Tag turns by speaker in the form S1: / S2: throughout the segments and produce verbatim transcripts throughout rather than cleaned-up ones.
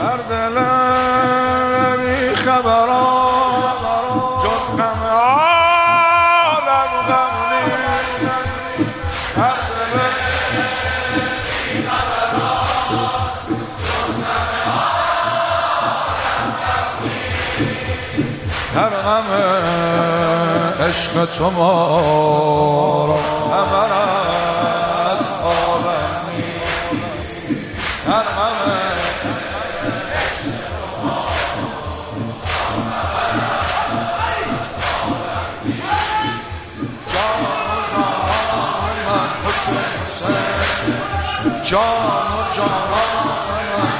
S1: هر دل بی خبران جز غم عالم غم نیست. هر دل بی خبران جز غم عالم غم نیست. هر غم عشق تو ما را خبر از عالم نیست. هر غم جان و جانان من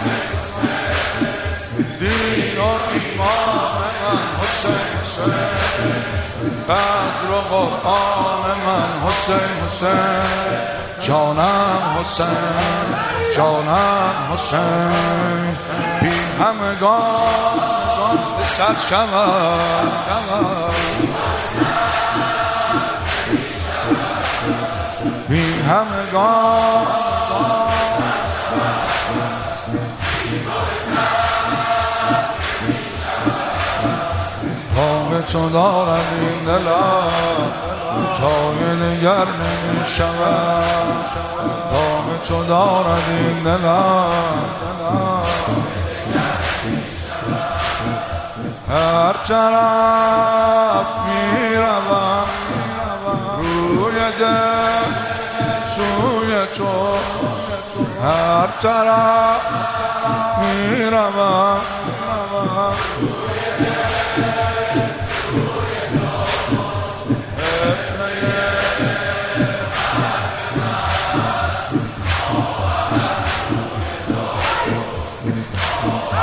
S1: دین و ایمان من حسین حسین قدر و قرآن من حسین حسین جانم حسین جانم حسین بی همگان به صد شود بی همگان تا به تو دارد این دلم تای نگر نمی شود. تا به تو دارد این دلم هر طرف می روم روی دل سوی تو. هر طرف می روم Oh